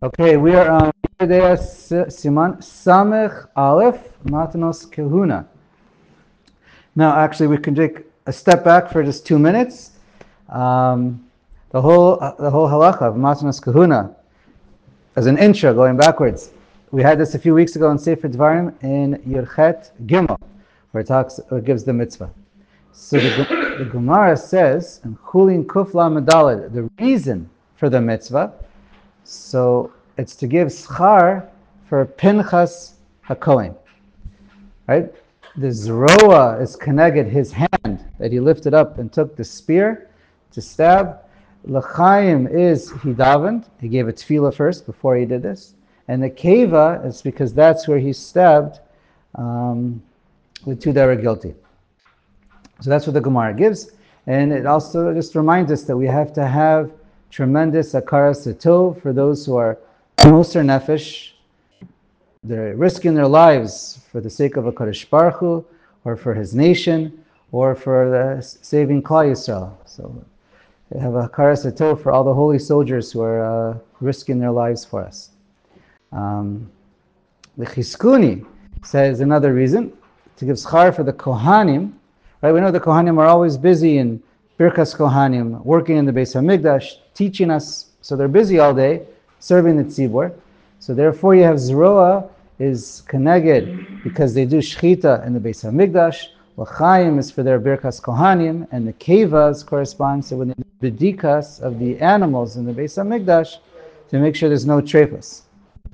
Okay, we are on Yerdea Siman Samech Aleph Matanos Kahuna. Now, actually, we can take a step back for just 2 minutes. The whole halacha of Matanos Kahuna, as an intro, going backwards. We had this a few weeks ago in Sefer Dvarim in Yerchet Gimel, where it gives the mitzvah. So the Gemara says in Chulin Kufla Medalad, the reason for the mitzvah. So it's to give schar for Pinchas HaKohen, right? The zroa is connected his hand that he lifted up and took the spear to stab. L'chaim is he davened. He gave a tefillah first before he did this. And the keva is because that's where he stabbed the two that were guilty. So that's what the Gemara gives. And it also just reminds us that we have to have tremendous akaras satov for those who are moser nefesh. They're risking their lives for the sake of HaKadosh Baruch Hu, or for His nation, or for the saving Klal Yisrael. So they have a akaras satov for all the holy soldiers who are risking their lives for us. The Chizkuni says another reason to give schar for the Kohanim. Right, we know the Kohanim are always busy in Birkas Kohanim, working in the Beis HaMikdash, teaching us. So they're busy all day, serving the tzibur. So therefore you have Zroa is Keneged, because they do Shechita in the Beis HaMikdash. L'chaim is for their Birkas Kohanim, and the Kevas corresponds to the Bedikas of the animals in the Beis HaMikdash to make sure there's no trefus.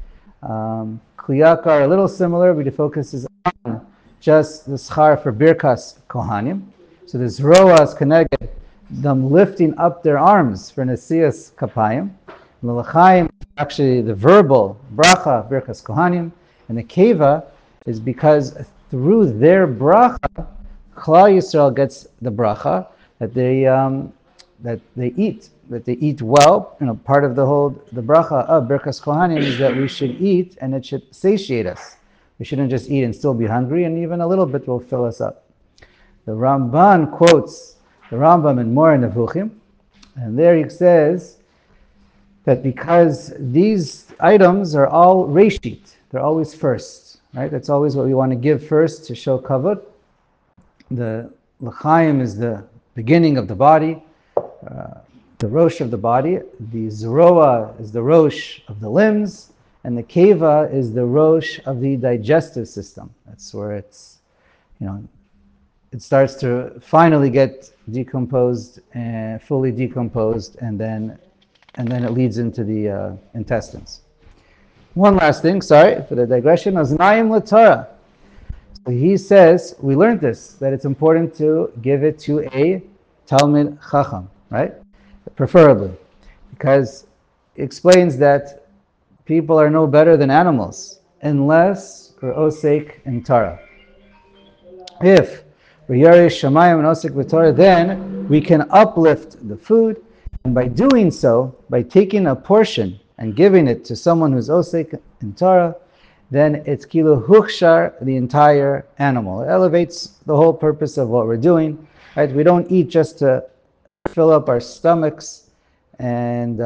Kliyaka are a little similar, but the focus is on just the schar for Birkas Kohanim. So the Zroa is connected, them lifting up their arms for Nesias Kapayim. The L'chaim, actually the verbal bracha, Birkas Kohanim, and the Keva is because through their bracha, Klal Yisrael gets the bracha that they eat well. You know, part of the bracha of Birkas Kohanim is that we should eat and it should satiate us. We shouldn't just eat and still be hungry, and even a little bit will fill us up. The Ramban quotes the Rambam in Moreh Nevuchim, and there he says that because these items are all reshit, they're always first, right? That's always what we want to give first to show kavod. The l'chaim is the beginning of the body, the rosh of the body. The zroa is the rosh of the limbs, and the keva is the rosh of the digestive system. That's where it's, it starts to finally get decomposed and fully decomposed, and then it leads into the intestines. One last thing, sorry for the digression. Aznayim l'Torah. So he says, we learned this, that it's important to give it to a Talmid Chacham, right? Preferably, because it explains that people are no better than animals unless we're osek in Torah. If we're Yarei Shamayim and osek v'Torah, then we can uplift the food, and by doing so, by taking a portion and giving it to someone who's osek in Torah, then it's kilo hukshar, the entire animal. It elevates the whole purpose of what we're doing. Right? We don't eat just to fill up our stomachs, and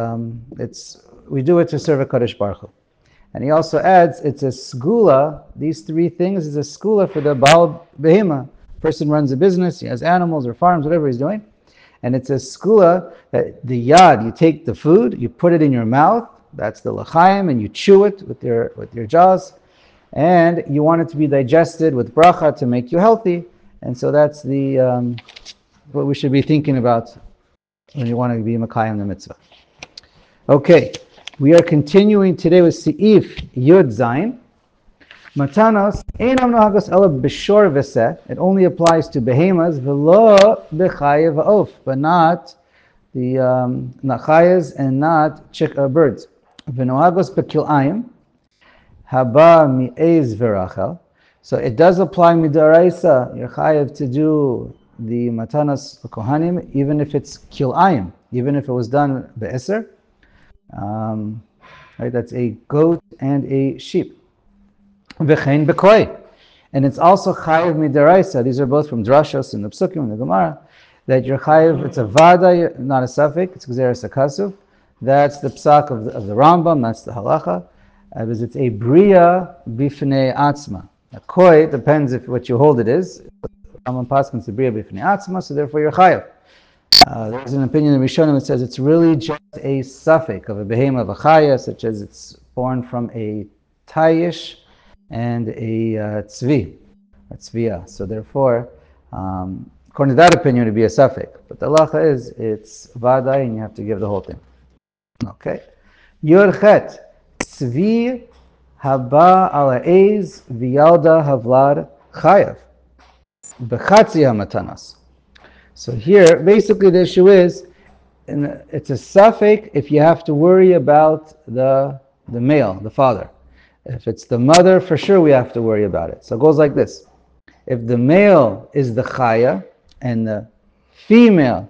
we do it to serve a Kadosh Baruch Hu. And he also adds, it's a skula. These three things is a skula for the Baal Behema. Person runs a business, he has animals or farms, whatever he's doing. And it's a skula that the yad, you take the food, you put it in your mouth, that's the l'chaim, and you chew it with your jaws. And you want it to be digested with bracha to make you healthy. And so that's the what we should be thinking about when you want to be Makayim the mitzvah. Okay, we are continuing today with Seif Yud Zayin. Matanos einam nohagos ela b'shor v'seh. It only applies to behemas v'lo b'chayev v'of, but not the nachayas and not birds. V'nohagos b'kilayim haba mi'ez v'rachel. So it does apply midaraisa. You're chayev to do the matanas kohanim, even if it's kilayim, even if it was done be'eser. Right, that's a goat and a sheep. V'chein b'koi. And it's also chayev midaraisa. These are both from drashos and the psukim and the Gemara. That you're chayev, it's a vada, not a suffix, it's gzeres hakasuv. That's the psak of the Rambam, that's the halacha. Because it's a bria bifnei atzma. A koi depends if what you hold it is. Rambam paskins a bria bifnei atzma, so therefore you're chayav. There's an opinion in Rishonim that says it's really just a suffix of a behema of a chaya, such as it's born from a tayish and a tzvi, a tzviya. So therefore, according to that opinion, it would be a suffix. But the halacha is it's vadai, and you have to give the whole thing. Okay. Yorchet tzvi haba ala eiz v'yalda havlad chayav b'chatzi hamatanas. So here, basically the issue is, it's a suffix if you have to worry about the male, the father. If it's the mother, for sure we have to worry about it. So it goes like this. If the male is the chaya and the female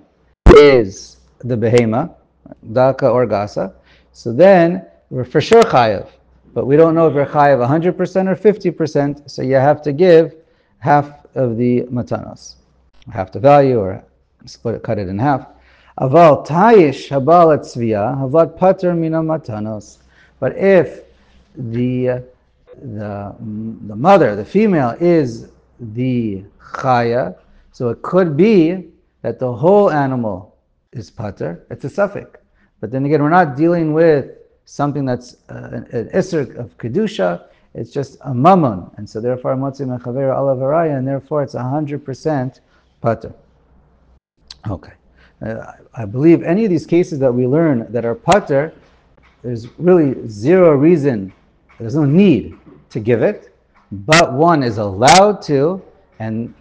is the behema, daka or gasa, so then we're for sure chayav. But we don't know if we're chayav 100% or 50%, so you have to give half of the matanos. Half the value, or cut it in half. Aval tayish habal tzviya havlat pater mina matanos. But if the mother, the female, is the chaya, so it could be that the whole animal is pater. It's a suffix. But then again, we're not dealing with something that's an isser of kedusha. It's just a mammon, and so therefore motzi mechaver ala varaya, and therefore it's 100% pater. Okay. I believe any of these cases that we learn that are pater, there's really zero reason, there's no need to give it, but one is allowed to, and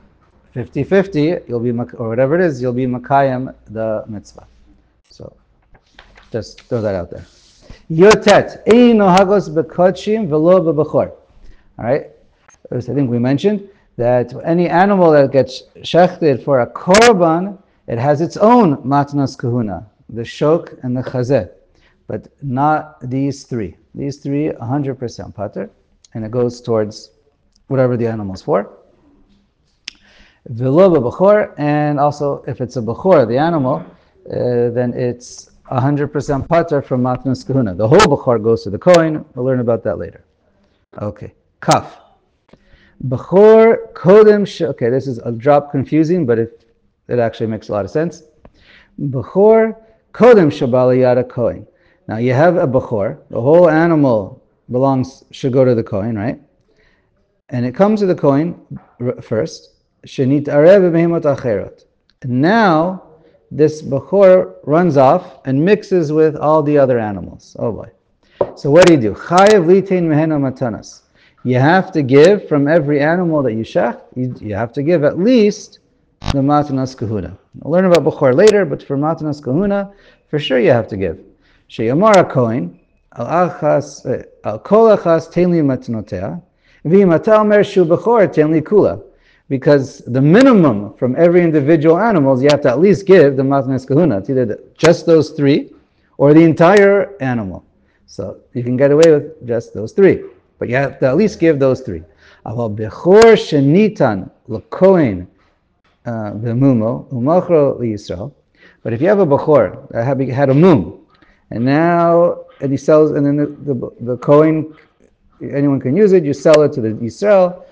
50-50, you'll be, or whatever it is, you'll be makayim the mitzvah. So, just throw that out there. Yotet, ein nohagos bekodshim velo bebechor. All right? I think we mentioned that any animal that gets shechted for a korban, it has its own matnas kahuna, the shok and the chazeh, but not these three. These three, 100% pater, and it goes towards whatever the animal's for. Velo b'bechor, and also if it's a bechor, the animal, then it's 100% pater from matnas kahuna. The whole bechor goes to the kohen. We'll learn about that later. Okay, kaf. Bechor kodem. Okay, this is a drop confusing, but it actually makes a lot of sense. Bechor kodem shabal yada kohen. Now you have a bechor. The whole animal should go to the kohen, right? And it comes to the kohen first. Shenit arev behemot acherot. Now this bechor runs off and mixes with all the other animals. Oh boy! So what do you do? Chayev litain mehena matanas. You have to give from every animal that you shech. You have to give at least the matanas kahuna. We'll learn about bechor later, but for matanas kahuna, for sure you have to give. Sheyamar kohen al kol achas tein li matanotea v'imata omer shu bechor tein li kula. Because the minimum from every individual animal, you have to at least give the matanas kahuna. It's either just those three or the entire animal. So you can get away with just those three, but you have to at least give those three. Aval bechor shenitan lekohen v'mumo umachro liyisrael. But if you have a bechor that had a mum, and he sells, and then the kohen, anyone can use it. You sell it to the Yisrael.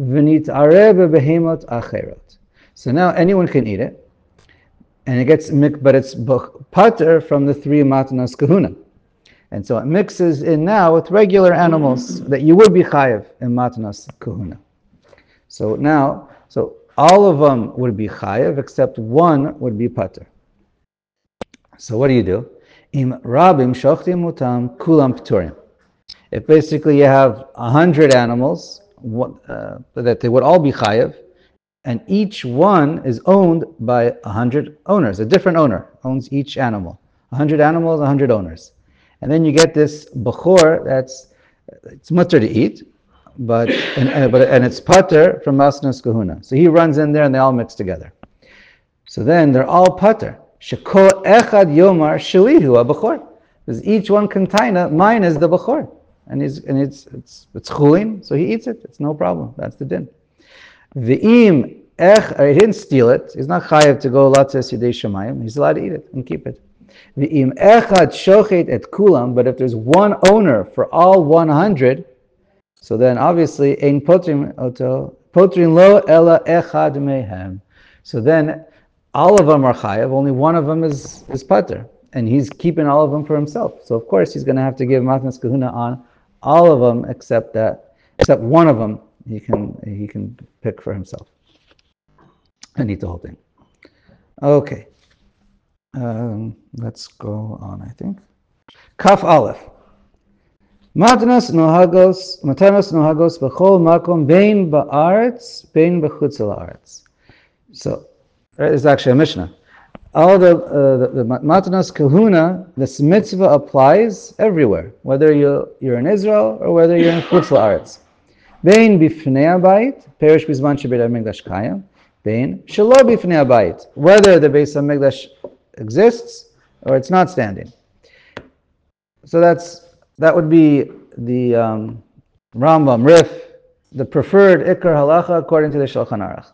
So now anyone can eat it, and it gets mixed, but it's pater from the three matanas kahuna, and so it mixes in now with regular animals that you would be chayev in matanas kahuna. So all of them would be chayev except one would be pater. So what do? Im rabim shochtim mutam kulam pturim. If basically you have 100 animals, that they would all be chayev, and each one is owned by 100 owners. A different owner owns each animal. 100 animals, 100 owners. And then you get this bechor it's mutter to eat, but it's pater from matanas kahuna. So he runs in there and they all mix together. So then they're all pater. Shekol echad yomar shelihu bechor. Because each one container, mine is the bechor. And it's chulin, so he eats it. It's no problem. That's the din. V'im he didn't steal it. He's not chayav to go latzes yidei shamayim. He's allowed to eat it and keep it. V'im echad shochet et kulam, but if there's one owner for all 100, so then obviously ein potrin lo ela echad mehem. So then all of them are chayav, only one of them is pater, and he's keeping all of them for himself. So of course he's going to have to give matnas kahuna on all of them except one of them he can pick for himself and eat the whole thing. Okay, let's go on. I think Kaf Aleph. Matanos nohagos b'chol makom bein ba'aretz bein b'chutz la'aretz. So it's actually a Mishnah. All the Matanos Kahuna, this mitzvah applies everywhere, whether you're in Israel or whether you're in Chutz La'aretz. Bein b'fnei habayit, perish b'zman shebeit hamikdash kayam. Bein shelo b'fnei habayit, whether the Beis Hamikdash exists or it's not standing. So that would be the Rambam Rif, the preferred Ikar Halacha according to the Shulchan Aruch.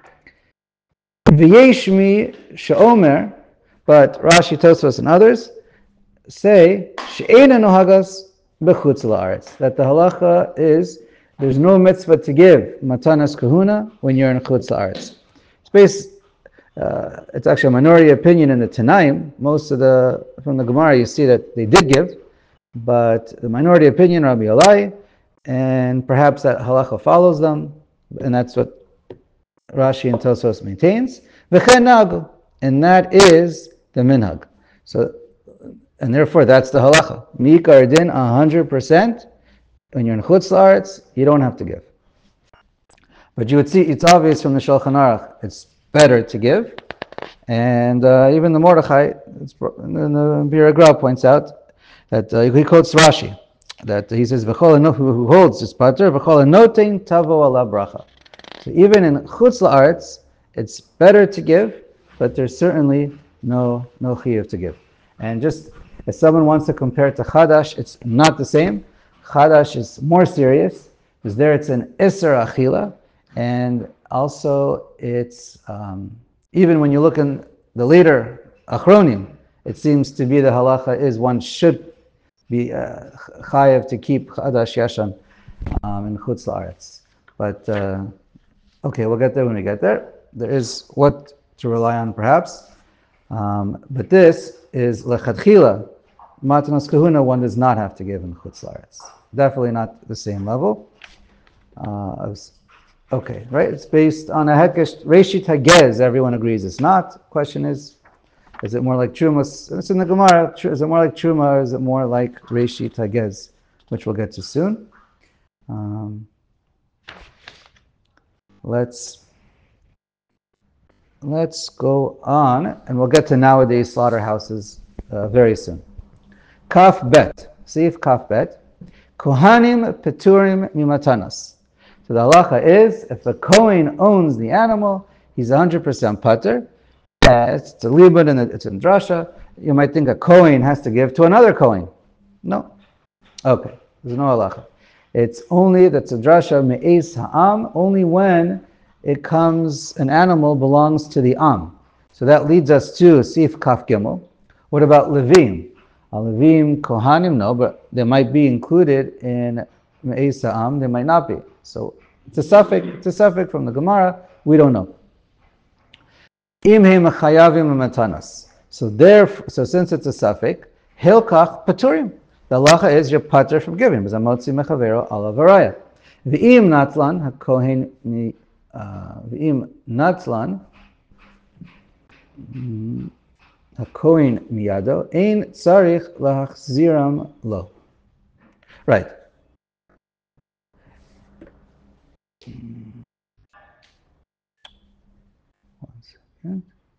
V'yeshmi she'omer, but Rashi, Tosfos, and others say she'ena nohagas b'chutz la'aretz, that the halacha is there's no mitzvah to give matanas kahuna when you're in chutz la'aretz. It's actually a minority opinion in the Tanaim. From the Gemara you see that they did give, but the minority opinion, Rabbi Elai, and perhaps that halacha follows them, and that's what Rashi and Tosfos maintains, and that is the minhag. So, and therefore that's the halacha. Mikar din 100%. When you're in chutz la'aretz, you don't have to give. But you would see it's obvious from the Shulchan Aruch it's better to give, and even the Mordechai, the Bir Gra points out that he quotes Rashi that he says who holds this pater v'chol notein tavo ala bracha. So even in chutz la'aretz, it's better to give, but there's certainly no chiyuv to give. And just if someone wants to compare to chadash, it's not the same. Chadash is more serious because there it's an iser achila, and also it's even when you look in the later achronim, it seems to be the halacha is one should be chayav to keep chadash yashan in chutz la'aretz. But okay, we'll get there when we get there. There is what to rely on, perhaps. But this is lechatchila. Matanos kahuna, one does not have to give in chutz la'aretz. Definitely not the same level. Okay, right? It's based on a hekesh reshit hagez. Everyone agrees it's not. Question is it more like truma? It's in the Gemara. Is it more like truma or is it more like reshit hagez, which we'll get to soon? Let's go on, and we'll get to nowadays slaughterhouses very soon. Kaf bet, Seif Kaf bet, Kohanim Peturim Mimatanas. So the halacha is, if the Kohen owns the animal, he's 100% pater. It's a libud and it's in drasha. You might think a Kohen has to give to another Kohen. No. Okay, there's no halacha. It's only, that's a drasha me'ez ha'am, only when an animal belongs to the am. So that leads us to Sif Kaf Gimel. What about Levim? Levim, Kohanim, no, but they might be included in Me'ez Ha'am, they might not be. So it's a suffix from the Gemara, we don't know. Imhe Mechayavim Matanas. So since it's a suffix, Hilkach Paturim. The halacha is your pater from giving. B'zamotzi mechavero ala varaya. V'im natlan hakohen v'im natlan hakohen miyado ein tzarich lahachziram lo. Right. One second.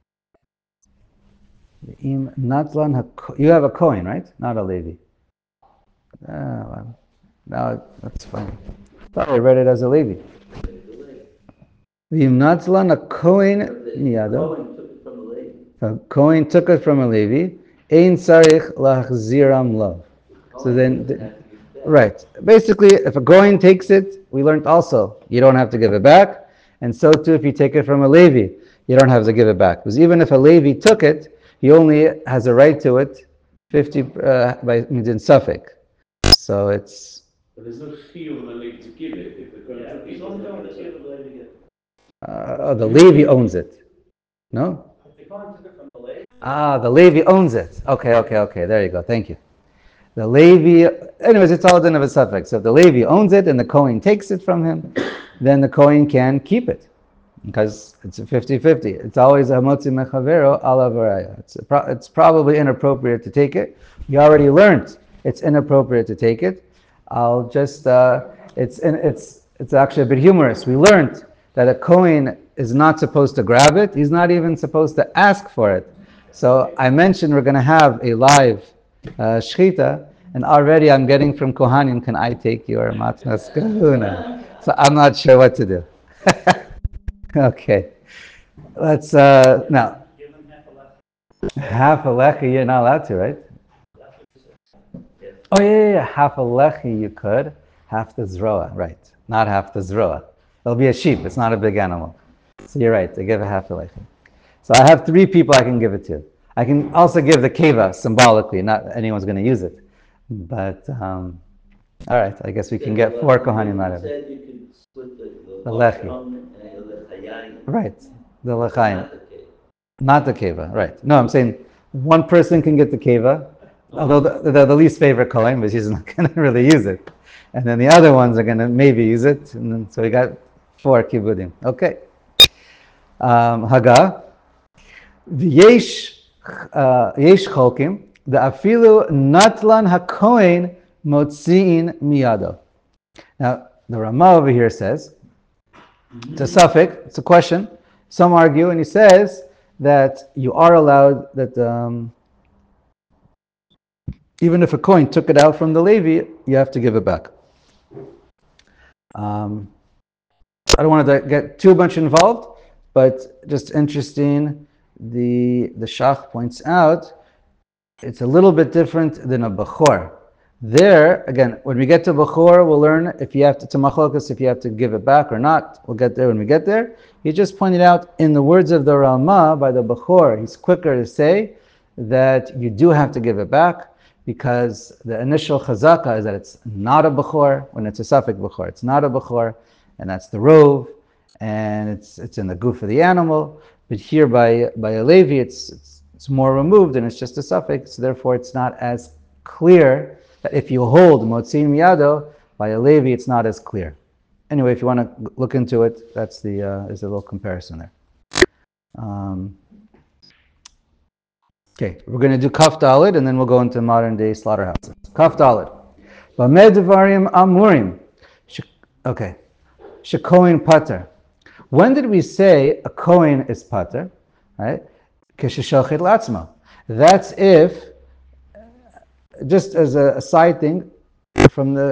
V'im natlan you have a kohen, right? Not a Levi. Well, now that's fine. I thought I read it as a Levi. V'imnatzlan a Kohen miyado. A Kohen took it from a Levi. Ein sarich lachziram lo. So then, right. Basically, if a Kohen takes it, we learned also you don't have to give it back, and so too if you take it from a Levi, you don't have to give it back. Because even if a Levi took it, he only has a right to it 50 by midin suffix. So it's. But there's no chiyuv on the Levi to give it if the Kohen took it. The Levi owns it. No? The Levi owns it. Okay. There you go. Thank you. The Levi, anyways, it's all din of a suffix. So if the Levi owns it and the Kohen takes it from him, then the Kohen can keep it because it's a 50-50. It's always a hamotzi mechavero ala varaya. It's probably inappropriate to take it. You already learned it's inappropriate to take it. I'll just, it's actually a bit humorous. We learned that a Kohen is not supposed to grab it. He's not even supposed to ask for it. So I mentioned we're going to have a live shchita, and already I'm getting from Kohanim, can I take your matnas kahuna? So I'm not sure what to do. Okay. Let's, now. Half a lechi, you're not allowed to, right? Oh, yeah. Half a lechi you could. Half the zroa, right. Not half the zroa. It'll be a sheep, it's not a big animal. So you're right, I give a half a lechi. So I have 3 people I can give it to. I can also give the keva symbolically, not anyone's going to use it. But, all right, I guess we can get 4 kohanim out of it. You can split The lechi. Right, the lechayim. Not the keva, right. No, I'm saying one person can get the keva, although the least favorite kohen, but he's not going to really use it. And then the other ones are going to maybe use it. And then, so we got 4 kibudim. Okay. Haga. Yesh cholkim. The afilu natlan hakohen motziin miyado. Now, the Ramah over here says, it's a suffix, it's a question. Some argue, and he says that you are allowed that even if a coin took it out from the Levi, you have to give it back. I don't want to get too much involved, but just interesting, the Shach points out, it's a little bit different than a Bechor. There, again, when we get to Bechor, we'll learn if you have to machlokas, if you have to give it back or not. We'll get there when we get there. He just pointed out in the words of the Ramah by the Bechor, he's quicker to say that you do have to give it back because the initial chazaka is that it's not a Bechor when it's a suffix Bechor. It's not a Bechor, and that's the rove, and it's in the goof of the animal. But here by a Levi, it's more removed and it's just a suffix. Therefore, it's not as clear. If you hold Motzin Miyado, by a Levi, it's not as clear. Anyway, if you want to look into it, that's there's a little comparison there. Okay, we're going to do Kaf Dalid, and then we'll go into modern day slaughterhouses. Kaf Dalid. Bamed Devarim Amurim. Okay. Shekoin Pater. When did we say a Kohen is Pater? Right? Kesheshochet Latzma. That's if, just as a side thing, from the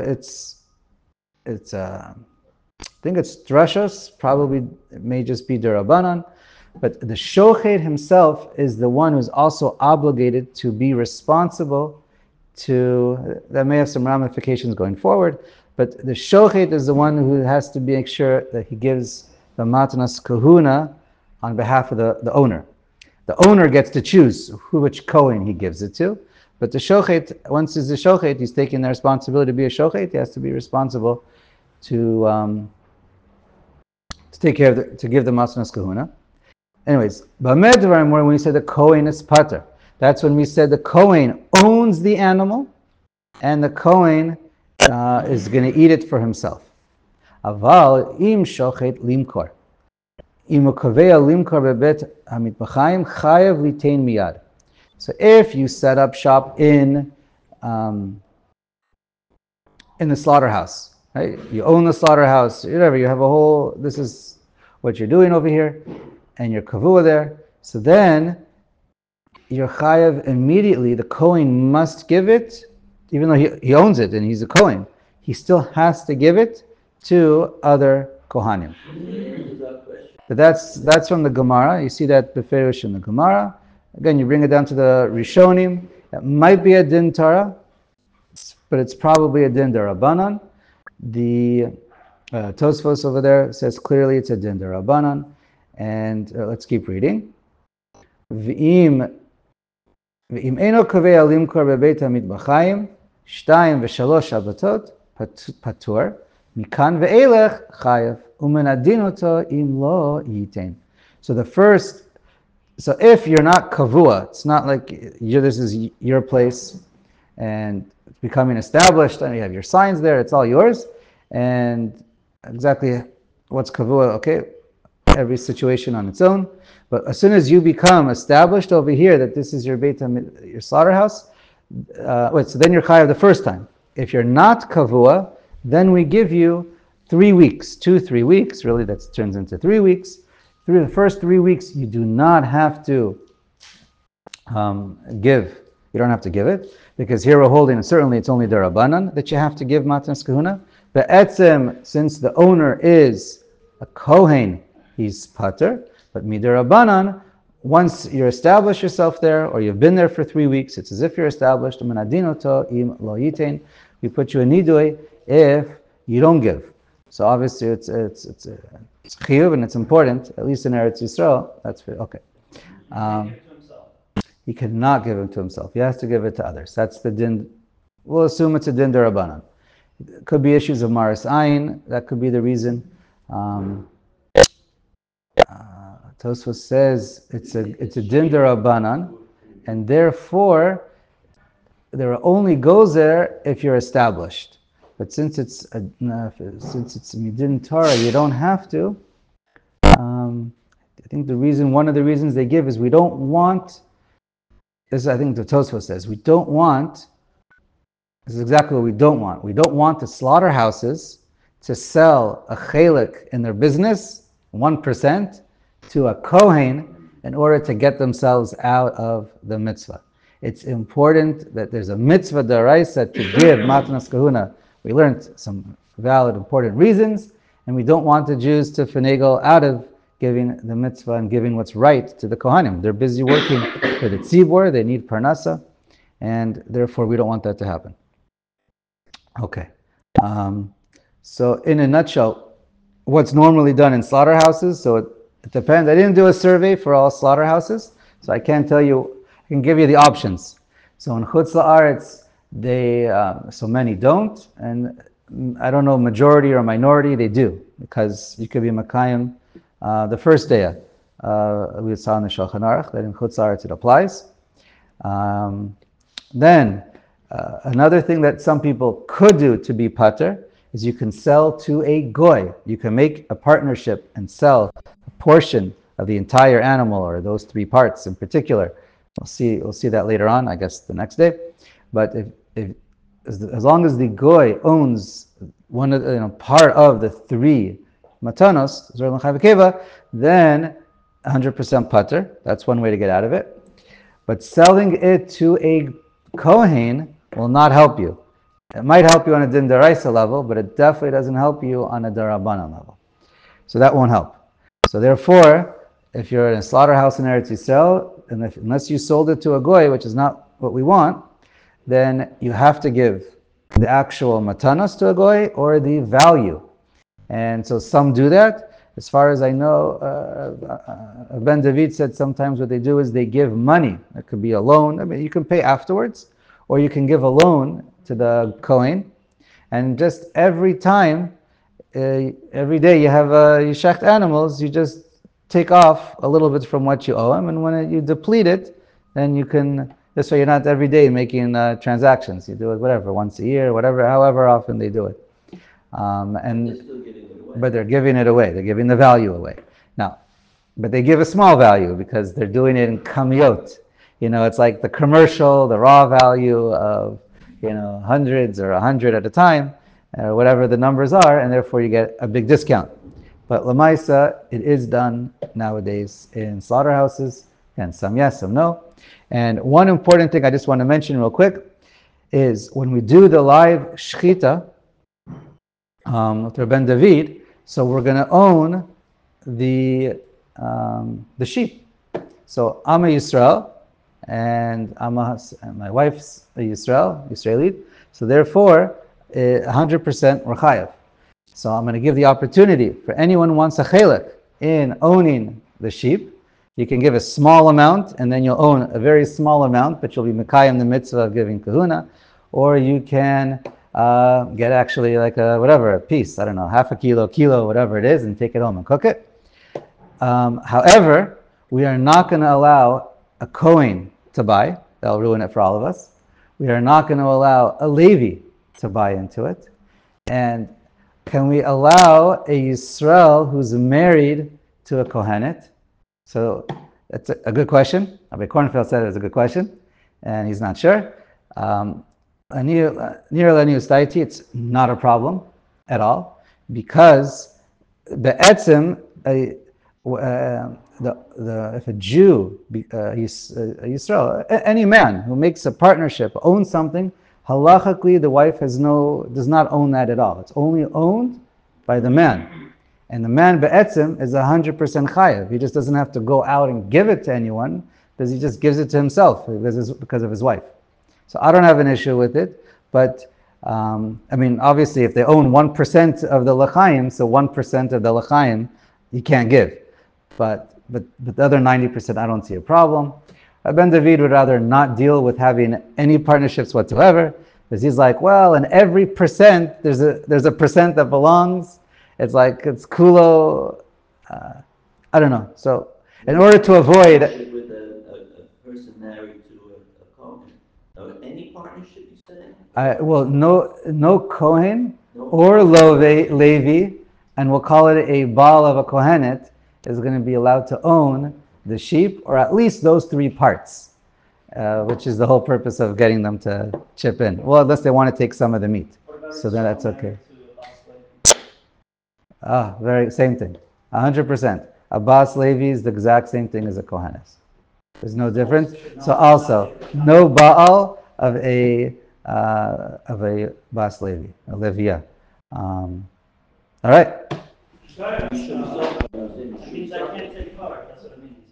I think it's drashos, probably it may just be derabanan, but the shochet himself is the one who's also obligated to be responsible to, that may have some ramifications going forward, but the shochet is the one who has to make sure that he gives the matnas kahuna on behalf of the owner. The owner gets to choose which kohen he gives it to. But the shochet, once he's a shochet, he's taking the responsibility to be a shochet. He has to be responsible to take care of to give the matnas kahuna. Anyways, Bamed Devarim, when we said the kohen is pater, that's when we said the kohen owns the animal, and the kohen is going to eat it for himself. Aval im shochet limkor, im ukaveya limkor bebet hamitbachayim chayav litain miyad. So if you set up shop in the slaughterhouse, right? You own the slaughterhouse, whatever, you have a whole, this is what you're doing over here, and you're kavua there. So then you're chayav immediately, the Kohen must give it, even though he owns it and he's a Kohen, he still has to give it to other Kohanim. But that's from the Gemara. You see that beferish in the Gemara. Again, you bring it down to the Rishonim. It might be a din Torah, but it's probably a din derabanan. The Tosfos over there says clearly it's a din derabanan. And let's keep reading. V'im ואם אינו קובע למכור בבית המטבחיים 2 ו3 שבתות, פטור, מכאן ואילך חייב, ומנדין אותו אם לא ייתן. So if you're not kavua, it's not like this is your place and it's becoming established and you have your signs there, it's all yours. And exactly what's kavua, okay, every situation on its own. But as soon as you become established over here that this is your your slaughterhouse, so then you're chayav the first time. If you're not kavua, then we give you 3 weeks, 3 weeks, really that turns into 3 weeks. Through the first 3 weeks, you do not have to give. You don't have to give it, because here we're holding, and certainly it's only the Rabbanan that you have to give Matanas Kahuna. But etzem, since the owner is a Kohen, he's pater. But midar Rabbanan, once you establish yourself there, or you've been there for 3 weeks, it's as if you're established. We put you in nidui if you don't give. So obviously it's chiyuv and it's important, at least in Eretz Yisrael. That's okay. He cannot give it to himself. He has to give it to others. That's the din. We'll assume it's a din derabanan. It could be issues of maris ayin. That could be the reason. Tosfos says it's a din derabanan, and therefore there only goes there if you're established. But since it's midin Torah, you don't have to. I think one of the reasons they give is we don't want. This is, I think, the Tosfos says we don't want. This is exactly what we don't want. We don't want the slaughterhouses to sell a chelik in their business, 1%, to a kohen in order to get themselves out of the mitzvah. It's important that there's a mitzvah d'oraisa to give Matanas Kahuna. We learned some valid, important reasons, and we don't want the Jews to finagle out of giving the mitzvah and giving what's right to the Kohanim. They're busy working for the tzibor, they need parnasa, and therefore we don't want that to happen. Okay. So in a nutshell, what's normally done in slaughterhouses, so it depends. I didn't do a survey for all slaughterhouses, so I can't tell you, I can give you the options. So in Chutz La'aretz, so many don't, and I don't know, majority or minority, they do, because you could be Makayim the first day. We saw in the Shulchan Aruch that in Chutz La'aretz it applies. Then, another thing that some people could do to be pater is you can sell to a goy. You can make a partnership and sell a portion of the entire animal, or those 3 parts in particular. We'll see that later on, I guess the next day. But as long as the goy owns part of the 3 matanos, then 100% pater. That's one way to get out of it. But selling it to a kohen will not help you. It might help you on a din deraisa level, but it definitely doesn't help you on a derabanan level. So that won't help. So therefore, if you're in a slaughterhouse in Eretz Yisrael, and unless you sold it to a goy, which is not what we want, then you have to give the actual matanas to a goy or the value. And so some do that. As far as I know, Ben David said sometimes what they do is they give money. It could be a loan. I mean, you can pay afterwards, or you can give a loan to the Kohen. And just every time, every day you have you shecht animals, you just take off a little bit from what you owe him. And when you deplete it, then you can, this way you're not every day making transactions. You do it whatever, once a year, whatever, however often they do it. But they're giving it away. They're giving the value away. Now, but they give a small value because they're doing it in kamiyot. It's like the commercial, the raw value of, hundreds or 100 at a time, or whatever the numbers are, and therefore you get a big discount. But lamaisa, it is done nowadays in slaughterhouses, and some yes, some no. And one important thing I just want to mention real quick is when we do the live shechita with Ben David, so we're going to own the sheep. So I'm a Yisrael, and my wife's a Israeli. So therefore, 100% we're chayav. So I'm going to give the opportunity for anyone who wants a chelik in owning the sheep. You can give a small amount, and then you'll own a very small amount, but you'll be Mekayim the mitzvah of giving kahuna. Or you can get actually like a piece, I don't know, half a kilo, whatever it is, and take it home and cook it. However, we are not going to allow a Kohen to buy. That'll ruin it for all of us. We are not going to allow a Levi to buy into it. And can we allow a Yisrael who's married to a Kohenet? So that's a good question. Rabbi Kornfeld said it was a good question, and he's not sure. It's not a problem at all, because be'etzim, if a Jew, Yisrael, any man who makes a partnership, owns something, halachically the wife does not own that at all. It's only owned by the man. And the man be'etzim is 100% chayav. He just doesn't have to go out and give it to anyone, because he just gives it to himself because of his wife. So I don't have an issue with it, but obviously if they own 1% of the l'chaim, so 1% of the l'chaim you can't give. But the other 90%, I don't see a problem. Ben David would rather not deal with having any partnerships whatsoever, because he's like, well, in every percent, there's a percent that belongs. It's like, it's kulo, I don't know. So in order to avoid... With a person married to a Kohen, or any partnership, you said? No Kohen or Levi, and we'll call it a Baal of a Kohenet, is going to be allowed to own the sheep, or at least those three parts, which is the whole purpose of getting them to chip in. Well, unless they want to take some of the meat. So then that's okay. Same thing. 100%. A Bas Levi is the exact same thing as a Kohenes. There's no difference. So also, no Baal of a Bas Levi, a Leviah. All right. That means I can't take part. That's what it means.